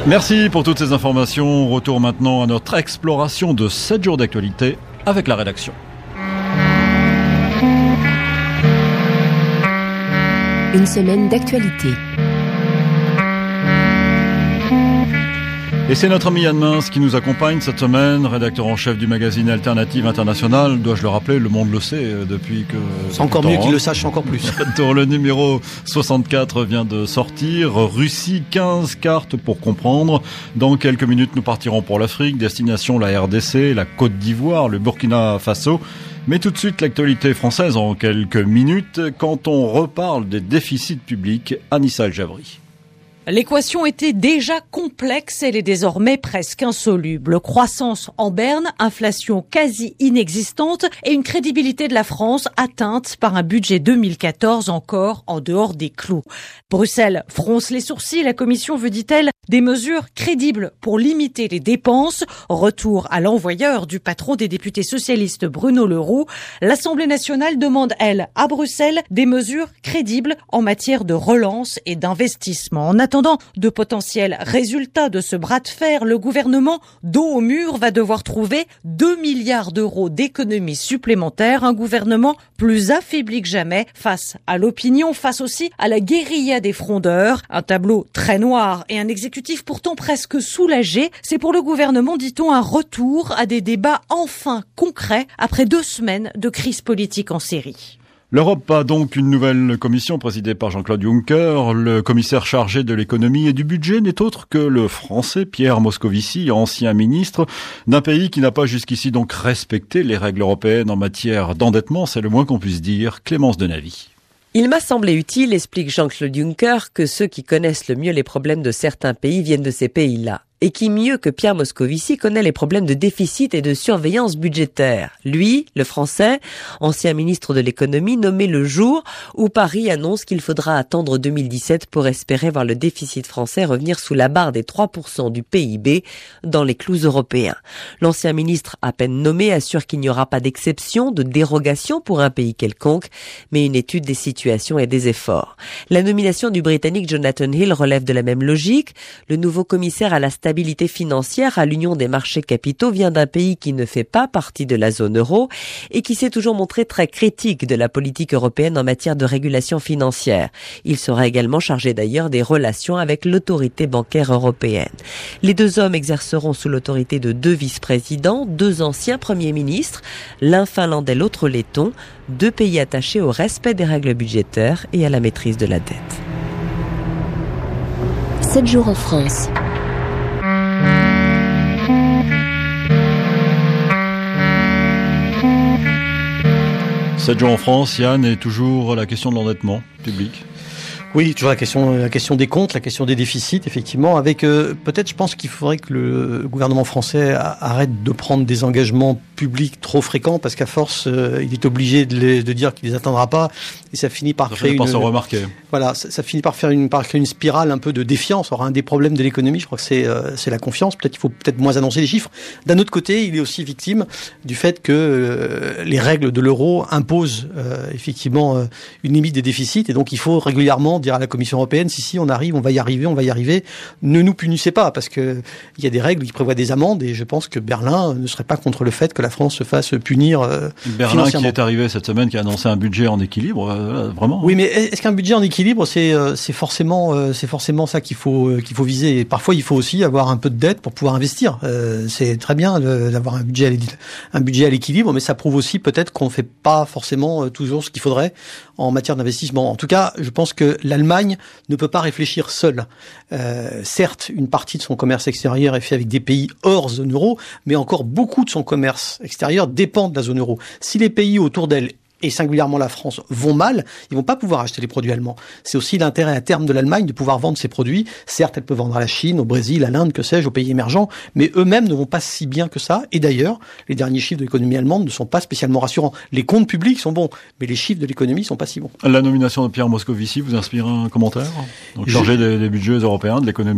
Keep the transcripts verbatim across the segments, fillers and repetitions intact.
Merci pour toutes ces informations. Retour maintenant à notre exploration de sept jours d'actualité avec la rédaction. Une semaine d'actualité. Et c'est notre ami Yann Mince qui nous accompagne cette semaine, rédacteur en chef du magazine Alternative International. Dois-je le rappeler, le monde le sait depuis que... C'est encore mieux qu'il le sache encore plus. Le numéro soixante-quatre vient de sortir. Russie, quinze cartes pour comprendre. Dans quelques minutes, nous partirons pour l'Afrique. Destination la R D C, la Côte d'Ivoire, le Burkina Faso. Mais tout de suite, l'actualité française en quelques minutes, quand on reparle des déficits publics. Anissa El-Jabri. L'équation était déjà complexe, elle est désormais presque insoluble. Croissance en berne, inflation quasi inexistante et une crédibilité de la France atteinte par un budget deux mille quatorze encore en dehors des clous. Bruxelles fronce les sourcils, la Commission veut, dit-elle, des mesures crédibles pour limiter les dépenses. Retour à l'envoyeur du patron des députés socialistes Bruno Le Roux. L'Assemblée nationale demande, elle, à Bruxelles, des mesures crédibles en matière de relance et d'investissement. En attendant de potentiels résultats de ce bras de fer, le gouvernement, dos au mur, va devoir trouver deux milliards d'euros d'économies supplémentaires. Un gouvernement plus affaibli que jamais face à l'opinion, face aussi à la guérilla des frondeurs. Un tableau très noir et un exécutif pourtant presque soulagé. C'est pour le gouvernement, dit-on, un retour à des débats enfin concrets après deux semaines de crise politique en série. L'Europe a donc une nouvelle commission présidée par Jean-Claude Juncker. Le commissaire chargé de l'économie et du budget n'est autre que le Français Pierre Moscovici, ancien ministre d'un pays qui n'a pas jusqu'ici donc respecté les règles européennes en matière d'endettement. C'est le moins qu'on puisse dire. Clémence Denavy. Il m'a semblé utile, explique Jean-Claude Juncker, que ceux qui connaissent le mieux les problèmes de certains pays viennent de ces pays-là. Et qui mieux que Pierre Moscovici connaît les problèmes de déficit et de surveillance budgétaire. Lui, le Français, ancien ministre de l'économie, nommé le jour où Paris annonce qu'il faudra attendre deux mille dix-sept pour espérer voir le déficit français revenir sous la barre des trois pour cent du P I B dans les clous européens. L'ancien ministre, à peine nommé, assure qu'il n'y aura pas d'exception, de dérogation pour un pays quelconque, mais une étude des situations et des efforts. La nomination du Britannique Jonathan Hill relève de la même logique. Le nouveau commissaire à la stabilité stabilité financière à l'Union des marchés capitaux vient d'un pays qui ne fait pas partie de la zone euro et qui s'est toujours montré très critique de la politique européenne en matière de régulation financière. Il sera également chargé d'ailleurs des relations avec l'autorité bancaire européenne. Les deux hommes exerceront sous l'autorité de deux vice-présidents, deux anciens premiers ministres, l'un finlandais, l'autre letton, deux pays attachés au respect des règles budgétaires et à la maîtrise de la dette. sept jours en France. sept jours en France, Yann, et toujours la question de l'endettement public. Oui, toujours la question, la question des comptes, la question des déficits, effectivement, avec euh, peut-être, je pense qu'il faudrait que le gouvernement français arrête de prendre des engagements publics trop fréquents, parce qu'à force, euh, il est obligé de, les, de dire qu'il les atteindra pas, et ça finit par ça créer une. Se remarquer. Voilà, ça, ça finit par faire une, par créer une spirale un peu de défiance. Alors, un des problèmes de l'économie, je crois que c'est, euh, c'est la confiance. Peut-être qu'il faut peut-être moins annoncer les chiffres. D'un autre côté, il est aussi victime du fait que euh, les règles de l'euro imposent euh, effectivement euh, une limite des déficits, et donc il faut régulièrement dire à la Commission européenne, si, si, on arrive, on va y arriver, on va y arriver. Ne nous punissez pas, parce que il y a des règles qui prévoient des amendes, et je pense que Berlin ne serait pas contre le fait que la France se fasse punir euh, Berlin qui est arrivé cette semaine, qui a annoncé un budget en équilibre, euh, vraiment. Oui, mais est-ce qu'un budget en équilibre, c'est, euh, c'est forcément, euh, c'est forcément ça qu'il faut, euh, qu'il faut viser. Et parfois, il faut aussi avoir un peu de dette pour pouvoir investir. Euh, c'est très bien de, d'avoir un budget, à un budget à l'équilibre, mais ça prouve aussi peut-être qu'on fait pas forcément euh, toujours ce qu'il faudrait en matière d'investissement. En tout cas, je pense que l'Allemagne ne peut pas réfléchir seule. Euh, certes, une partie de son commerce extérieur est fait avec des pays hors zone euro, mais encore beaucoup de son commerce extérieur dépend de la zone euro. Si les pays autour d'elle, et singulièrement la France, vont mal, ils vont pas pouvoir acheter les produits allemands. C'est aussi l'intérêt à terme de l'Allemagne de pouvoir vendre ses produits. Certes, elle peut vendre à la Chine, au Brésil, à l'Inde, que sais-je, aux pays émergents, mais eux-mêmes ne vont pas si bien que ça. Et d'ailleurs, les derniers chiffres de l'économie allemande ne sont pas spécialement rassurants. Les comptes publics sont bons, mais les chiffres de l'économie sont pas si bons. La nomination de Pierre Moscovici vous inspire un commentaire? Donc, changer Je... des, des budgets européens, de l'économie?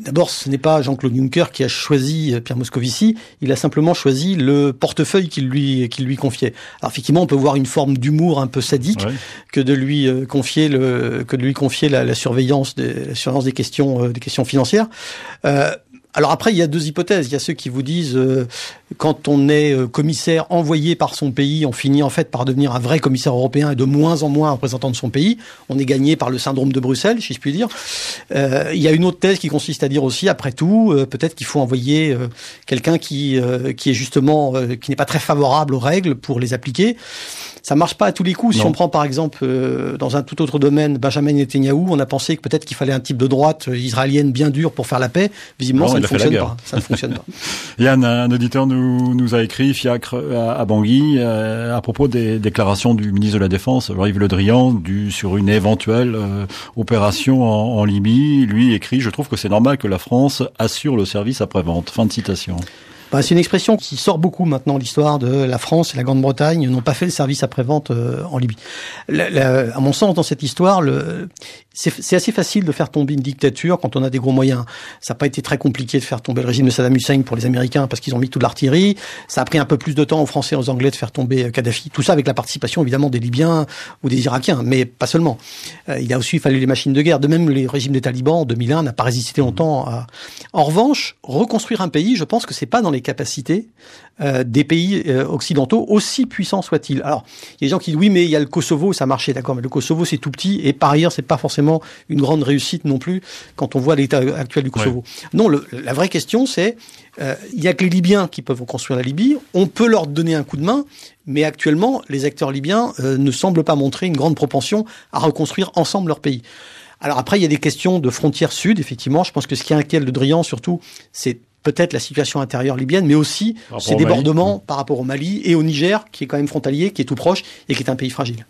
d'abord, ce n'est pas Jean-Claude Juncker qui a choisi Pierre Moscovici, il a simplement choisi le portefeuille qu'il lui, qu'il lui confiait. Alors effectivement, on peut voir une forme d'humour un peu sadique ouais. que de lui euh, confier le, que de lui confier la, la surveillance des, la surveillance des questions, euh, des questions financières. Euh, Alors après, il y a deux hypothèses. Il y a ceux qui vous disent euh, quand on est euh, commissaire envoyé par son pays, on finit en fait par devenir un vrai commissaire européen et de moins en moins un représentant de son pays. On est gagné par le syndrome de Bruxelles, si je puis dire. Euh, il y a une autre thèse qui consiste à dire aussi, après tout, euh, peut-être qu'il faut envoyer euh, quelqu'un qui euh, qui est justement euh, qui n'est pas très favorable aux règles pour les appliquer. Ça marche pas à tous les coups. Non. Si on prend par exemple euh, dans un tout autre domaine Benjamin Netanyahou, on a pensé que peut-être qu'il fallait un type de droite israélienne bien dur pour faire la paix. Visiblement, non, ça ne fonctionne pas. Ça ne fonctionne pas. Yann, un auditeur nous nous a écrit Fiacre à, à Bangui euh, à propos des déclarations du ministre de la Défense, Yves Le Drian, du sur une éventuelle euh, opération en, en Libye. Lui écrit: je trouve que c'est normal que la France assure le service après-vente. Fin de citation. Bah, c'est une expression qui sort beaucoup maintenant. L'histoire de la France et la Grande-Bretagne n'ont pas fait le service après-vente euh, en Libye. La, la, à mon sens, dans cette histoire, le, c'est, c'est assez facile de faire tomber une dictature quand on a des gros moyens. Ça n'a pas été très compliqué de faire tomber le régime de Saddam Hussein pour les Américains parce qu'ils ont mis toute l'artillerie. Ça a pris un peu plus de temps aux Français et aux Anglais de faire tomber Kadhafi. Tout ça avec la participation évidemment des Libyens ou des Irakiens, mais pas seulement. Euh, il a aussi fallu les machines de guerre. De même, le régime des talibans en deux mille un n'a pas résisté longtemps. À... En revanche, reconstruire un pays, je pense que c'est pas dans les capacités euh, des pays euh, occidentaux, aussi puissants soient-ils. Alors, il y a des gens qui disent oui, mais il y a le Kosovo, ça marchait, d'accord, mais le Kosovo c'est tout petit et par ailleurs c'est pas forcément une grande réussite non plus quand on voit l'état actuel du Kosovo. Ouais. Non, le, la vraie question c'est euh, il y a que les Libyens qui peuvent reconstruire la Libye. On peut leur donner un coup de main, mais actuellement les acteurs libyens euh, ne semblent pas montrer une grande propension à reconstruire ensemble leur pays. Alors après, il y a des questions de frontières sud, effectivement. Je pense que ce qui inquiète Le Drian, surtout, c'est peut-être la situation intérieure libyenne, mais aussi ces débordements Mali. Par rapport au Mali et au Niger, qui est quand même frontalier, qui est tout proche et qui est un pays fragile.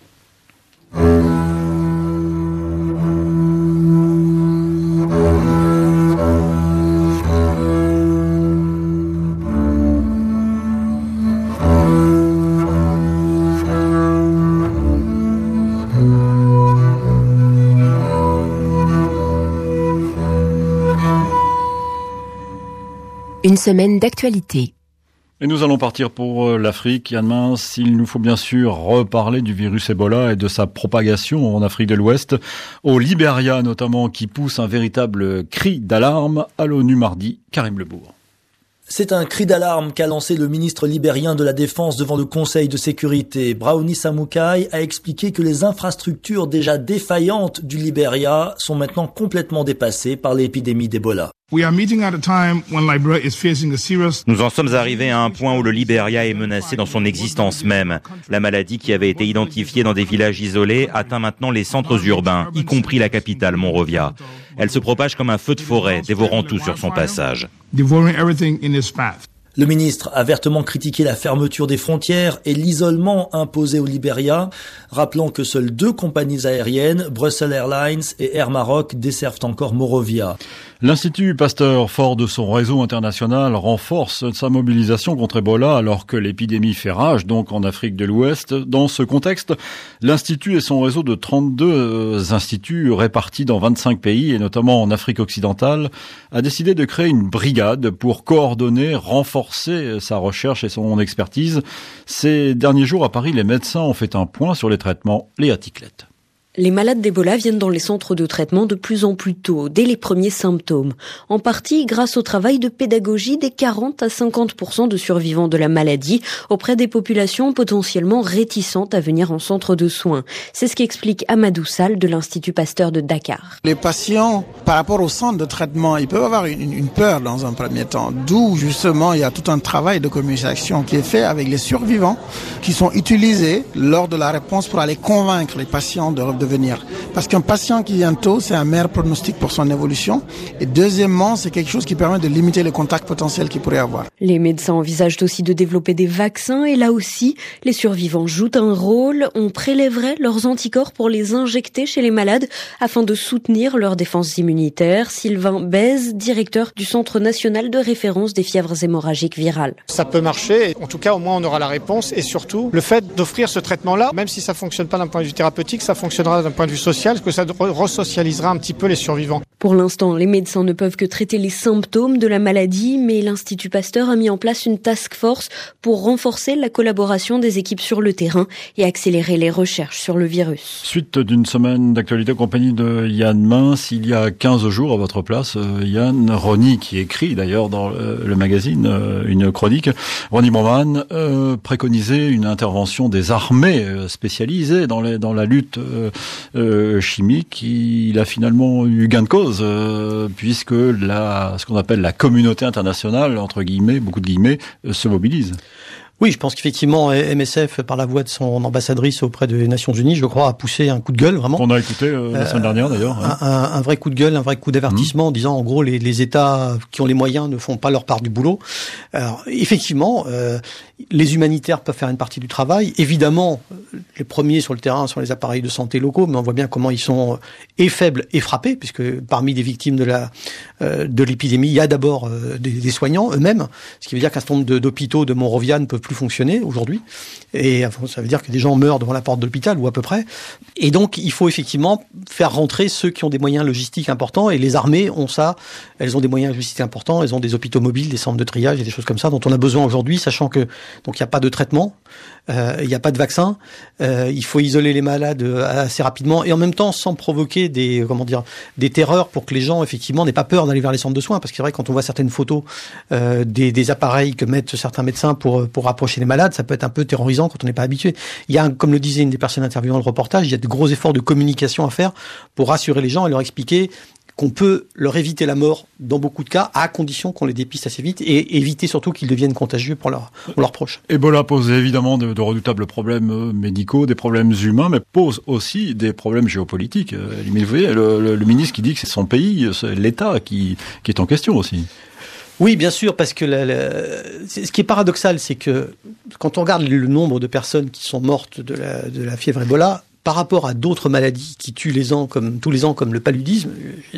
Une semaine d'actualité. Et nous allons partir pour l'Afrique. Yann Mince, il nous faut bien sûr reparler du virus Ebola et de sa propagation en Afrique de l'Ouest, au Libéria notamment, qui pousse un véritable cri d'alarme à l'ONU mardi. Karim Lebourg. C'est un cri d'alarme qu'a lancé le ministre libérien de la Défense devant le Conseil de sécurité. Brownie Samoukai a expliqué que les infrastructures déjà défaillantes du Libéria sont maintenant complètement dépassées par l'épidémie d'Ebola. Nous en sommes arrivés à un point où le Libéria est menacé dans son existence même. La maladie qui avait été identifiée dans des villages isolés atteint maintenant les centres urbains, y compris la capitale Monrovia. Elle se propage comme un feu de forêt, dévorant tout sur son passage. Le ministre a vertement critiqué la fermeture des frontières et l'isolement imposé au Libéria, rappelant que seules deux compagnies aériennes, Brussels Airlines et Air Maroc, desservent encore Monrovia. L'Institut Pasteur, fort de son réseau international, renforce sa mobilisation contre Ebola alors que l'épidémie fait rage, donc en Afrique de l'Ouest. Dans ce contexte, l'Institut et son réseau de trente-deux instituts répartis dans vingt-cinq pays, et notamment en Afrique occidentale, a décidé de créer une brigade pour coordonner, renforcer sa recherche et son expertise. Ces derniers jours à Paris, les médecins ont fait un point sur les traitements. Léa Ticlette. Les malades d'Ebola viennent dans les centres de traitement de plus en plus tôt, dès les premiers symptômes. En partie grâce au travail de pédagogie des quarante à cinquante pour cent de survivants de la maladie auprès des populations potentiellement réticentes à venir en centre de soins. C'est ce qu'explique Amadou Sall de l'Institut Pasteur de Dakar. Les patients, par rapport au centre de traitement, ils peuvent avoir une, une peur dans un premier temps. D'où justement il y a tout un travail de communication qui est fait avec les survivants qui sont utilisés lors de la réponse pour aller convaincre les patients de de venir. Parce qu'un patient qui vient tôt, c'est un meilleur pronostic pour son évolution. Et deuxièmement, c'est quelque chose qui permet de limiter les contacts potentiels qu'il pourrait avoir. Les médecins envisagent aussi de développer des vaccins et là aussi, les survivants jouent un rôle. On prélèverait leurs anticorps pour les injecter chez les malades afin de soutenir leur défense immunitaire. Sylvain Bèze, directeur du Centre national de référence des fièvres hémorragiques virales. Ça peut marcher. En tout cas, au moins, on aura la réponse. Et surtout, le fait d'offrir ce traitement-là, même si ça fonctionne pas d'un point de vue thérapeutique, ça fonctionnera permettra d'un point de vue social, que ça resocialisera un petit peu les survivants. Pour l'instant, les médecins ne peuvent que traiter les symptômes de la maladie, mais l'Institut Pasteur a mis en place une task force pour renforcer la collaboration des équipes sur le terrain et accélérer les recherches sur le virus. Suite d'une semaine d'actualité en compagnie de Yann Mince, il y a quinze jours à votre place, Yann, Ronnie, qui écrit d'ailleurs dans le magazine une chronique, Ronnie Broman euh, préconisait une intervention des armées spécialisées dans, les, dans la lutte euh, chimique. Il a finalement eu gain de cause, euh, puisque la, ce qu'on appelle la communauté internationale, entre guillemets, beaucoup de guillemets, euh, se mobilise. Oui, je pense qu'effectivement, M S F, par la voix de son ambassadrice auprès des Nations Unies, je crois, a poussé un coup de gueule, vraiment. On a écouté euh, la semaine dernière, d'ailleurs. Un, un, un vrai coup de gueule, un vrai coup d'avertissement, mmh. en disant, en gros, les, les États qui ont les moyens ne font pas leur part du boulot. Alors, effectivement, euh, les humanitaires peuvent faire une partie du travail. Évidemment, les premiers sur le terrain sont les appareils de santé locaux, mais on voit bien comment ils sont et faibles et frappés, puisque parmi les victimes de la euh, de l'épidémie, il y a d'abord euh, des, des soignants eux-mêmes, ce qui veut dire qu'un certain nombre de, d'hôpitaux de Monrovia ne peuvent plus fonctionner aujourd'hui, et ça veut dire que des gens meurent devant la porte de l'hôpital, ou à peu près. Et donc, il faut effectivement faire rentrer ceux qui ont des moyens logistiques importants, et les armées ont ça, elles ont des moyens logistiques importants, elles ont des hôpitaux mobiles, des centres de triage et des choses comme ça, dont on a besoin aujourd'hui, sachant que donc il n'y a pas de traitement, euh, il n'y a pas de vaccin, euh, il faut isoler les malades assez rapidement, et en même temps sans provoquer des comment dire des terreurs pour que les gens effectivement n'aient pas peur d'aller vers les centres de soins, parce que c'est vrai quand on voit certaines photos euh, des, des appareils que mettent certains médecins pour pour rapprocher les malades, ça peut être un peu terrorisant quand on n'est pas habitué. Il y a, comme le disait une des personnes interviewant le reportage, il y a de gros efforts de communication à faire pour rassurer les gens et leur expliquer qu'on peut leur éviter la mort dans beaucoup de cas, à condition qu'on les dépiste assez vite, et éviter surtout qu'ils deviennent contagieux pour, leur, pour leurs proches. Ebola pose évidemment de, de redoutables problèmes médicaux, des problèmes humains, mais pose aussi des problèmes géopolitiques. Vous voyez, le, le, le ministre qui dit que c'est son pays, c'est l'État qui, qui est en question aussi. Oui, bien sûr, parce que la, la, ce qui est paradoxal, c'est que quand on regarde le nombre de personnes qui sont mortes de la, de la fièvre Ebola, par rapport à d'autres maladies qui tuent les ans comme tous les ans, comme le paludisme,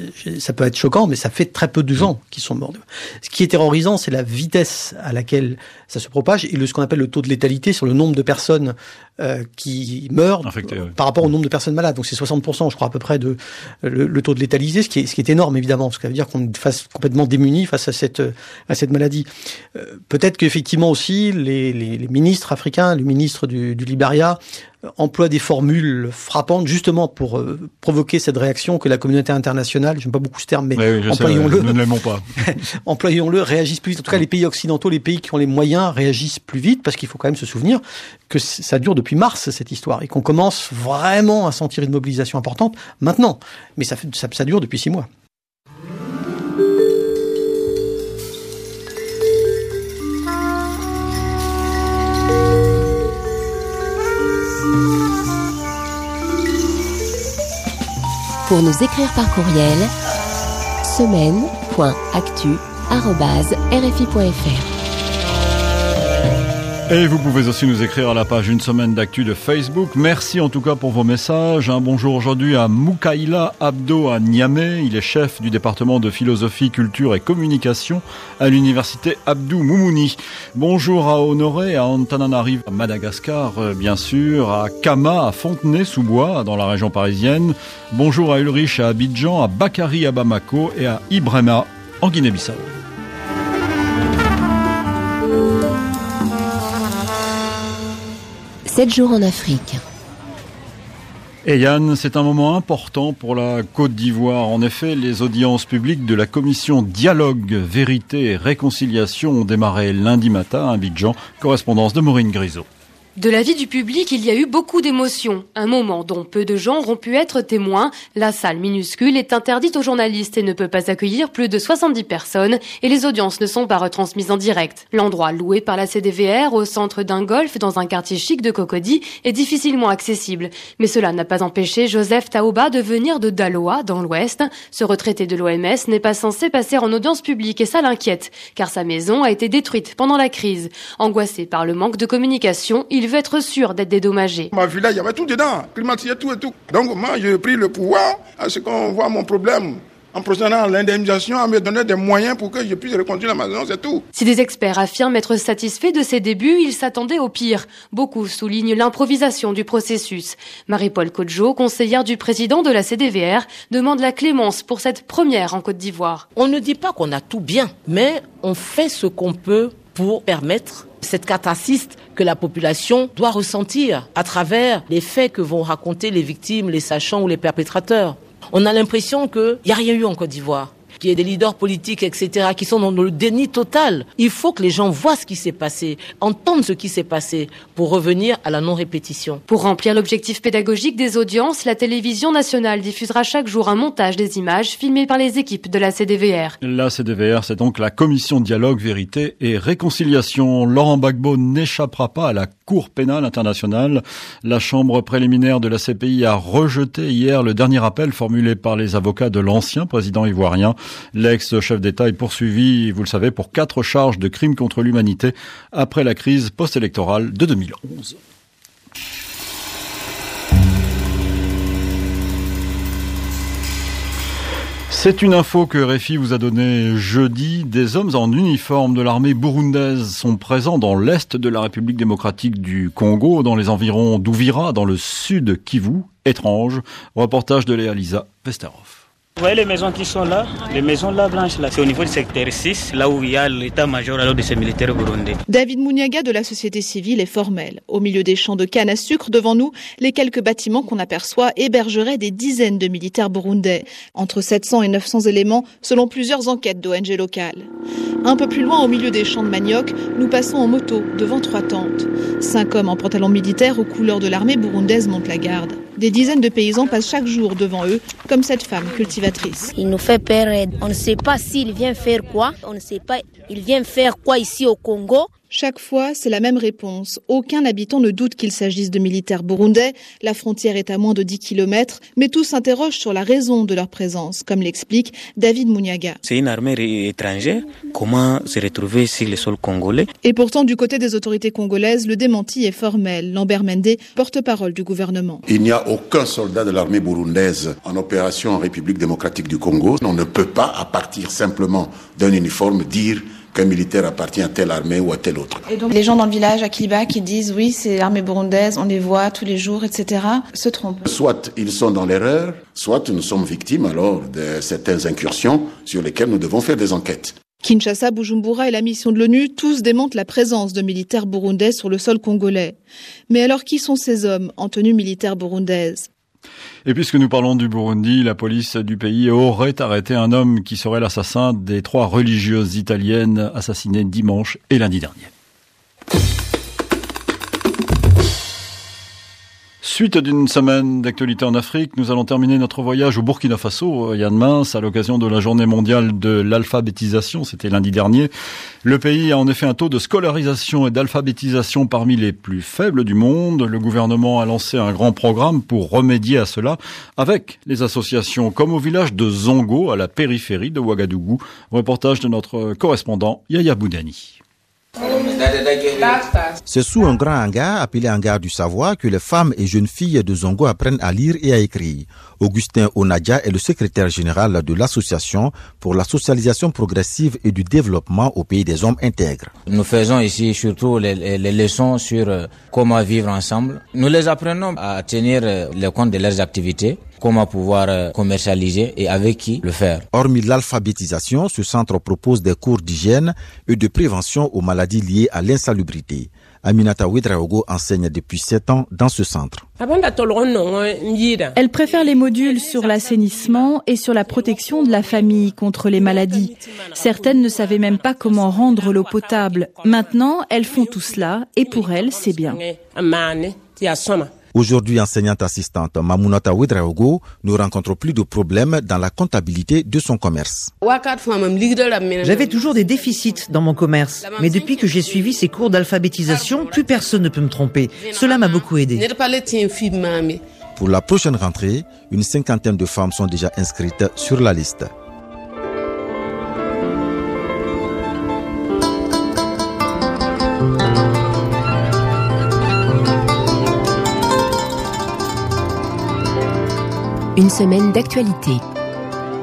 ça peut être choquant, mais ça fait très peu de gens qui sont morts. Ce qui est terrorisant, c'est la vitesse à laquelle ça se propage et le, ce qu'on appelle le taux de létalité sur le nombre de personnes euh, qui meurent Infecté, oui. par rapport au nombre de personnes malades. Donc c'est soixante pour cent, je crois, à peu près de le, le taux de létalité, ce qui est, ce qui est énorme évidemment, parce que ça veut dire qu'on est face, complètement démuni face à cette à cette maladie. Euh, peut-être qu'effectivement aussi les, les, les ministres africains, le ministre du, du Libéria emploie des formules frappantes justement pour euh, provoquer cette réaction que la communauté internationale, j'aime pas beaucoup ce terme, mais oui, oui, employons-le, sais, nous ne l'aimons pas. employons-le, réagissent plus vite. En tout cas, les pays occidentaux, les pays qui ont les moyens réagissent plus vite, parce qu'il faut quand même se souvenir que ça dure depuis mars cette histoire et qu'on commence vraiment à sentir une mobilisation importante maintenant. Mais ça, fait, ça, ça dure depuis six mois. Pour nous écrire par courriel, semaine point actu arobase r f i point f r. Et vous pouvez aussi nous écrire à la page Une Semaine d'Actu de Facebook. Merci en tout cas pour vos messages. Un bonjour aujourd'hui à Moukaïla Abdo à Niamey. Il est chef du département de philosophie, culture et communication à l'université Abdou Moumouni. Bonjour à Honoré, à Antananarivo, à Madagascar, bien sûr, à Kama, à Fontenay-sous-Bois, dans la région parisienne. Bonjour à Ulrich, à Abidjan, à Bakary, à Bamako et à Ibrahima, en Guinée-Bissau. sept jours en Afrique. Et Yann, c'est un moment important pour la Côte d'Ivoire. En effet, les audiences publiques de la commission Dialogue, Vérité et Réconciliation ont démarré lundi matin à Abidjan. Correspondance de Maureen Grisot. De l'avis du public, il y a eu beaucoup d'émotions. Un moment dont peu de gens auront pu être témoins. La salle minuscule est interdite aux journalistes et ne peut pas accueillir plus de soixante-dix personnes. Et les audiences ne sont pas retransmises en direct. L'endroit loué par la C D V R au centre d'un golf dans un quartier chic de Cocody est difficilement accessible. Mais cela n'a pas empêché Joseph Taoba de venir de Daloa, dans l'ouest. Ce retraité de l'O M S n'est pas censé passer en audience publique et ça l'inquiète, car sa maison a été détruite pendant la crise. Angoissé par le manque de communication, il veut être sûr d'être dédommagé. Ma villa, il y avait tout dedans, climatisé, tout et tout. Donc moi, j'ai pris le pouvoir à ce qu'on voit mon problème en procédant à l'indemnisation, à me donner des moyens pour que je puisse reconstruire la maison, c'est tout. Si des experts affirment être satisfaits de ses débuts, ils s'attendaient au pire. Beaucoup soulignent l'improvisation du processus. Marie-Paule Kodjo, conseillère du président de la C D V R, demande la clémence pour cette première en Côte d'Ivoire. On ne dit pas qu'on a tout bien, mais on fait ce qu'on peut pour permettre cette catharsis que la population doit ressentir à travers les faits que vont raconter les victimes, les sachants ou les perpétrateurs. On a l'impression qu'il n'y a rien eu en Côte d'Ivoire, qu'il y ait des leaders politiques, et cetera, qui sont dans le déni total. Il faut que les gens voient ce qui s'est passé, entendent ce qui s'est passé, pour revenir à la non-répétition. Pour remplir l'objectif pédagogique des audiences, la télévision nationale diffusera chaque jour un montage des images filmées par les équipes de la C D V R. La C D V R, c'est donc la Commission Dialogue, Vérité et Réconciliation. Laurent Gbagbo n'échappera pas à la Cour pénale internationale. La chambre préliminaire de la C P I a rejeté hier le dernier appel formulé par les avocats de l'ancien président ivoirien. L'ex-chef d'État est poursuivi, vous le savez, pour quatre charges de crimes contre l'humanité après la crise post-électorale de deux mille onze. C'est une info que R F I vous a donnée jeudi. Des hommes en uniforme de l'armée burundaise sont présents dans l'est de la République démocratique du Congo, dans les environs d'Ouvira, dans le sud Kivu. Étrange. Reportage de Léa Lisa Vesterhoff. Vous voyez les maisons qui sont là, les maisons là blanches là, c'est au niveau du secteur six, là où il y a l'état-major alors de ces militaires burundais. David Mouniaga de la société civile est formel. Au milieu des champs de canne à sucre devant nous, les quelques bâtiments qu'on aperçoit hébergeraient des dizaines de militaires burundais. Entre sept cents et neuf cents éléments, selon plusieurs enquêtes d'O N G locales. Un peu plus loin, au milieu des champs de manioc, nous passons en moto devant trois tentes. Cinq hommes en pantalon militaire aux couleurs de l'armée burundaise montent la garde. Des dizaines de paysans passent chaque jour devant eux, comme cette femme cultivatrice. Il nous fait peur. On ne sait pas s'il vient faire quoi. On ne sait pas il vient faire quoi ici au Congo. Chaque fois, c'est la même réponse. Aucun habitant ne doute qu'il s'agisse de militaires burundais. La frontière est à moins de dix kilomètres, mais tous s'interrogent sur la raison de leur présence, comme l'explique David Mouniaga. C'est une armée étrangère. Comment se retrouver sur le sol congolais? Et pourtant, du côté des autorités congolaises, le démenti est formel. Lambert Mende, porte-parole du gouvernement. Il n'y a aucun soldat de l'armée burundaise en opération en République démocratique du Congo. On ne peut pas, à partir simplement d'un uniforme, dire qu'un militaire appartient à telle armée ou à telle autre. Et donc les gens dans le village à Kiliba qui disent oui c'est l'armée burundaise, on les voit tous les jours, et cetera, se trompent. Soit ils sont dans l'erreur, soit nous sommes victimes alors de certaines incursions sur lesquelles nous devons faire des enquêtes. Kinshasa, Bujumbura et la mission de l'ONU, tous démentent la présence de militaires burundais sur le sol congolais. Mais alors qui sont ces hommes en tenue militaire burundaise ? Et puisque nous parlons du Burundi, la police du pays aurait arrêté un homme qui serait l'assassin des trois religieuses italiennes assassinées dimanche et lundi dernier. Suite d'une semaine d'actualité en Afrique, nous allons terminer notre voyage au Burkina Faso, Yann Mince, à l'occasion de la journée mondiale de l'alphabétisation, c'était lundi dernier. Le pays a en effet un taux de scolarisation et d'alphabétisation parmi les plus faibles du monde. Le gouvernement a lancé un grand programme pour remédier à cela, avec les associations comme au village de Zongo, à la périphérie de Ouagadougou. Reportage de notre correspondant Yaya Boudani. C'est sous un grand hangar, appelé hangar du savoir, que les femmes et jeunes filles de Zongo apprennent à lire et à écrire. Augustin Onadia est le secrétaire général de l'association pour la socialisation progressive et du développement au pays des hommes intègres. Nous faisons ici surtout les, les leçons sur comment vivre ensemble. Nous les apprenons à tenir le compte de leurs activités, comment pouvoir commercialiser et avec qui le faire. Hormis l'alphabétisation, ce centre propose des cours d'hygiène et de prévention aux maladies liées à l'insalubrité. Aminata Ouedraogo enseigne depuis sept ans dans ce centre. Elle préfère les modules sur l'assainissement et sur la protection de la famille contre les maladies. Certaines ne savaient même pas comment rendre l'eau potable. Maintenant, elles font tout cela et pour elles, c'est bien. Aujourd'hui enseignante assistante, Mamounata Ouedraogo ne rencontre plus de problèmes dans la comptabilité de son commerce. J'avais toujours des déficits dans mon commerce, mais depuis que j'ai suivi ces cours d'alphabétisation, plus personne ne peut me tromper. Cela m'a beaucoup aidé. Pour la prochaine rentrée, une cinquantaine de femmes sont déjà inscrites sur la liste. Une semaine d'actualité.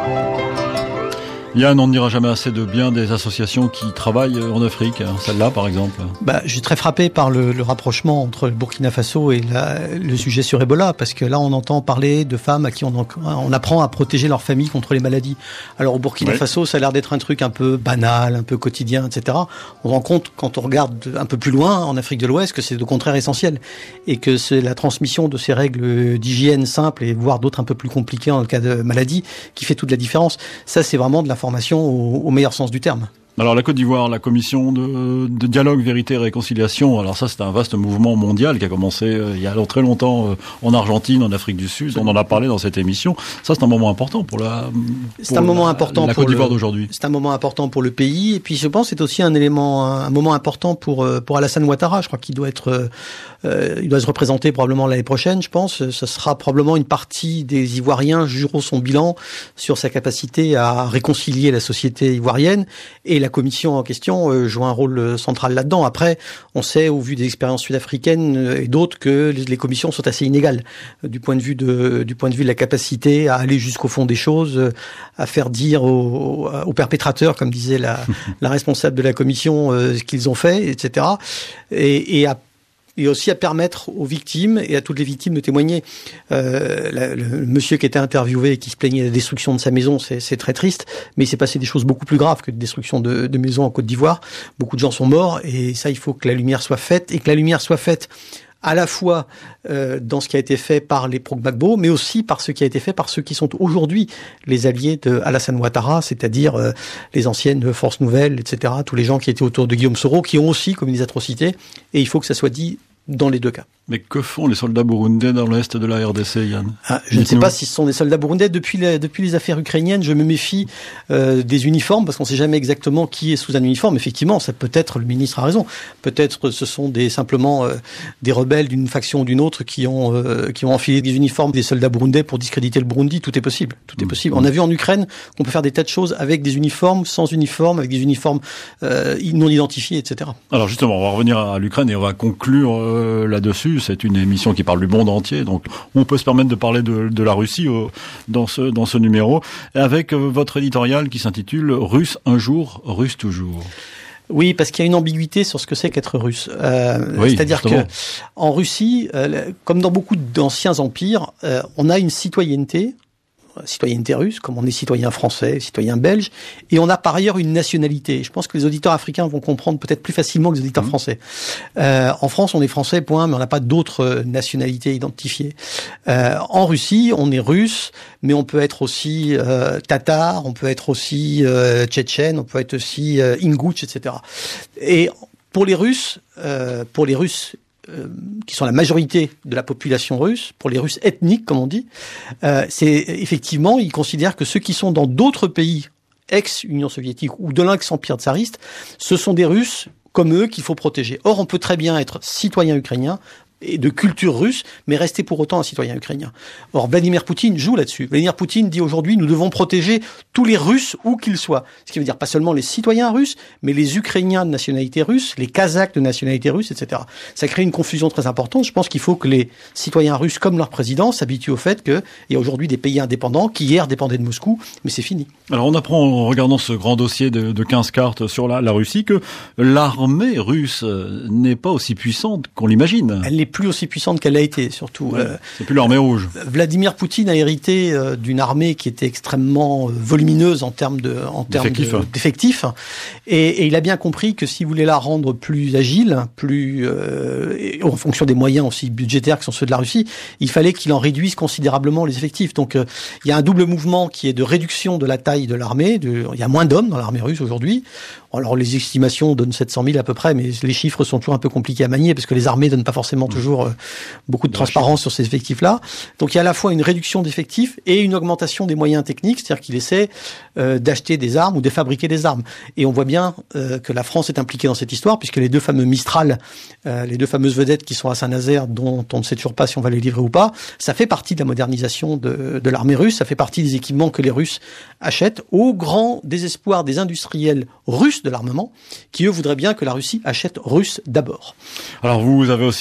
Yann, on ne dira jamais assez de bien des associations qui travaillent en Afrique, celle-là par exemple. Bah, je suis très frappé par le, le rapprochement entre le Burkina Faso et la, le sujet sur Ebola, parce que là on entend parler de femmes à qui on, on apprend à protéger leur famille contre les maladies. Alors au Burkina oui. Faso, ça a l'air d'être un truc un peu banal, un peu quotidien, et cetera. On rend compte, quand on regarde un peu plus loin, en Afrique de l'Ouest, que c'est au contraire essentiel, et que c'est la transmission de ces règles d'hygiène simples, et voire d'autres un peu plus compliquées en cas de maladie, qui fait toute la différence. Ça, c'est vraiment de l'information Au, au meilleur sens du terme. Alors la Côte d'Ivoire, la commission de, de dialogue, vérité et réconciliation, alors ça c'est un vaste mouvement mondial qui a commencé euh, il y a très longtemps euh, en Argentine, en Afrique du Sud, on en a parlé dans cette émission. Ça c'est un moment important pour la pour C'est un moment la, important la pour Côte d'Ivoire le, d'aujourd'hui. C'est un moment important pour le pays, et puis je pense que c'est aussi un élément, un, un moment important pour pour Alassane Ouattara. Je crois qu'il doit être euh, il doit se représenter probablement l'année prochaine, je pense. Ce sera probablement une partie des Ivoiriens jugeront son bilan sur sa capacité à réconcilier la société ivoirienne, et la commission en question joue un rôle central là-dedans. Après, on sait, au vu des expériences sud-africaines et d'autres, que les commissions sont assez inégales du point de vue de, du point de vue de la capacité à aller jusqu'au fond des choses, à faire dire aux, aux perpétrateurs, comme disait la, la responsable de la commission, ce qu'ils ont fait, et cetera. Et, et à et aussi à permettre aux victimes et à toutes les victimes de témoigner. Euh, la, le, le monsieur qui était interviewé et qui se plaignait de la destruction de sa maison, c'est, c'est très triste, mais il s'est passé des choses beaucoup plus graves que de destruction de, de maisons en Côte d'Ivoire. Beaucoup de gens sont morts, et ça, il faut que la lumière soit faite, et que la lumière soit faite à la fois euh, dans ce qui a été fait par les pro-Gbagbo, mais aussi par ce qui a été fait par ceux qui sont aujourd'hui les alliés de Alassane Ouattara, c'est-à-dire euh, les anciennes forces nouvelles, et cetera, tous les gens qui étaient autour de Guillaume Soro, qui ont aussi commis des atrocités, et il faut que ça soit dit dans les deux cas. Mais que font les soldats burundais dans l'est de la R D C, Yann? ah, Je Dites-nous. ne sais pas si ce sont des soldats burundais. Depuis les, depuis les affaires ukrainiennes, je me méfie euh, des uniformes, parce qu'on ne sait jamais exactement qui est sous un uniforme. Effectivement, ça peut être, le ministre a raison, peut-être ce sont des, simplement euh, des rebelles d'une faction ou d'une autre qui ont, euh, qui ont enfilé des uniformes des soldats burundais pour discréditer le Burundi. Tout est possible. Tout est possible. Mmh. On a vu en Ukraine qu'on peut faire des tas de choses avec des uniformes, sans uniformes, avec des uniformes euh, non identifiés, et cetera. Alors justement, on va revenir à l'Ukraine et on va conclure euh, là-dessus. C'est une émission qui parle du monde entier, donc on peut se permettre de parler de, de la Russie euh, dans ce dans ce numéro, avec euh, votre éditorial qui s'intitule « Russe un jour, russe toujours ». Oui, parce qu'il y a une ambiguïté sur ce que c'est qu'être russe. Euh, oui, c'est-à-dire justement. que en Russie, euh, comme dans beaucoup d'anciens empires, euh, on a une citoyenneté, citoyenneté russe, comme on est citoyen français, citoyen belge, et on a par ailleurs une nationalité. Je pense que les auditeurs africains vont comprendre peut-être plus facilement que les auditeurs mmh. français. Euh, en France, on est français, point, mais on n'a pas d'autres nationalités identifiées. Euh, en Russie, on est russe, mais on peut être aussi euh, tatar, on peut être aussi euh, tchétchène, on peut être aussi euh, ingouche, et cetera. Et pour les Russes, euh, pour les Russes, Euh, qui sont la majorité de la population russe, pour les Russes ethniques, comme on dit, euh, c'est effectivement, ils considèrent que ceux qui sont dans d'autres pays ex-Union soviétique ou de l'ex-empire tsariste, ce sont des Russes comme eux qu'il faut protéger. Or, on peut très bien être citoyen ukrainien et de culture russe, mais rester pour autant un citoyen ukrainien. Or, Vladimir Poutine joue là-dessus. Vladimir Poutine dit aujourd'hui, nous devons protéger tous les Russes, où qu'ils soient. Ce qui veut dire pas seulement les citoyens russes, mais les Ukrainiens de nationalité russe, les Kazakhs de nationalité russe, et cetera. Ça crée une confusion très importante. Je pense qu'il faut que les citoyens russes, comme leur président, s'habituent au fait qu'il y a aujourd'hui des pays indépendants qui hier dépendaient de Moscou, mais c'est fini. Alors, on apprend en regardant ce grand dossier de, de quinze cartes sur la, la Russie que l'armée russe n'est pas aussi puissante qu'on l'imagine. Elle n'est plus aussi puissante qu'elle a été, surtout. Ouais, euh, c'est plus l'armée rouge. Vladimir Poutine a hérité euh, d'une armée qui était extrêmement euh, volumineuse en termes de, en termes d'effectifs. De, d'effectifs. Et, et il a bien compris que s'il voulait la rendre plus agile, plus euh, et en fonction des moyens aussi budgétaires qui sont ceux de la Russie, il fallait qu'il en réduise considérablement les effectifs. Donc, euh, il y a un double mouvement qui est de réduction de la taille de l'armée. De, il y a moins d'hommes dans l'armée russe aujourd'hui. Alors, les estimations donnent sept cent mille à peu près, mais les chiffres sont toujours un peu compliqués à manier parce que les armées donnent pas forcément toujours euh, beaucoup de transparence sur ces effectifs-là. Donc, il y a à la fois une réduction d'effectifs et une augmentation des moyens techniques, c'est-à-dire qu'il essaie euh, d'acheter des armes ou de fabriquer des armes. Et on voit bien euh, que la France est impliquée dans cette histoire, puisque les deux fameux Mistral, euh, les deux fameuses vedettes qui sont à Saint-Nazaire, dont on ne sait toujours pas si on va les livrer ou pas, ça fait partie de la modernisation de, de l'armée russe, ça fait partie des équipements que les Russes achètent au grand désespoir des industriels russes de l'armement, qui eux voudraient bien que la Russie achète russe d'abord. Alors vous avez aussi hein,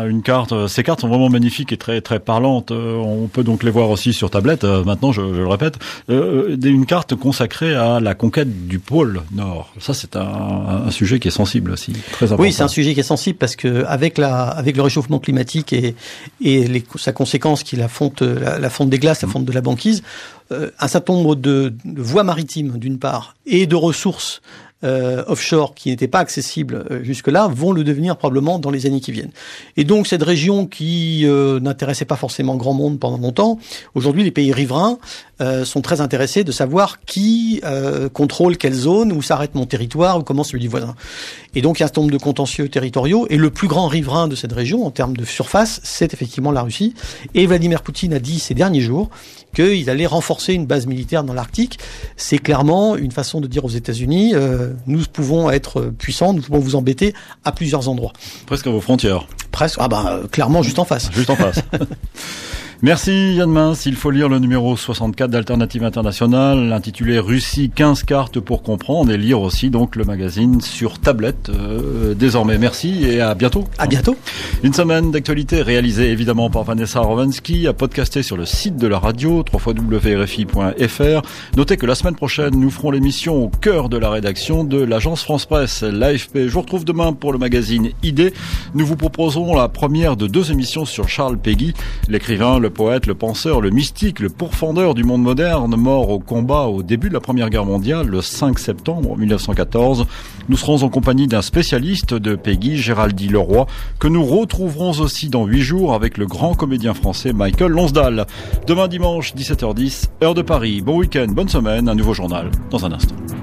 une carte. Ces cartes sont vraiment magnifiques et très très parlantes. On peut donc les voir aussi sur tablette. Maintenant, je, je le répète, euh, une carte consacrée à la conquête du pôle Nord. Ça, c'est un, un sujet qui est sensible aussi, très important. Oui, c'est un sujet qui est sensible parce que avec la avec le réchauffement climatique et et les, sa conséquence qui est la fonte la, la fonte des glaces, la fonte de la banquise, euh, un certain nombre de, de voies maritimes d'une part et de ressources Euh, offshore qui n'étaient pas accessibles euh, jusque-là vont le devenir probablement dans les années qui viennent. Et donc cette région qui euh, n'intéressait pas forcément grand monde pendant longtemps, aujourd'hui les pays riverains euh, sont très intéressés de savoir qui euh, contrôle quelle zone, où s'arrête mon territoire, où commence celui du voisin. Et donc il y a un certain nombre de contentieux territoriaux, et le plus grand riverain de cette région en termes de surface, c'est effectivement la Russie. Et Vladimir Poutine a dit ces derniers jours qu'il allait renforcer une base militaire dans l'Arctique. C'est clairement une façon de dire aux États-Unis euh, nous pouvons être puissants, nous pouvons vous embêter à plusieurs endroits. Presque à vos frontières. Presque, ah bah clairement juste en face. Juste en face. Merci Yann Mince. Il faut lire le numéro soixante-quatre d'Alternative Internationale, intitulé Russie, quinze cartes pour comprendre, et lire aussi donc le magazine sur tablette euh, désormais. Merci et à bientôt. À bientôt. Une semaine d'actualité réalisée évidemment par Vanessa Rovansky, à podcaster sur le site de la radio, w w w point r f i point f r. Notez que la semaine prochaine, nous ferons l'émission au cœur de la rédaction de l'agence France Presse, l'A F P. Je vous retrouve demain pour le magazine Idées. Nous vous proposerons la première de deux émissions sur Charles Péguy, l'écrivain, le poète, le penseur, le mystique, le pourfendeur du monde moderne, mort au combat au début de la Première Guerre mondiale, le cinq septembre mille neuf cent quatorze. Nous serons en compagnie d'un spécialiste de Péguy, Géraldy Leroy, que nous retrouverons aussi dans huit jours avec le grand comédien français Michael Lonsdal. Demain dimanche, dix-sept heures dix, heure de Paris. Bon week-end, bonne semaine, un nouveau journal dans un instant.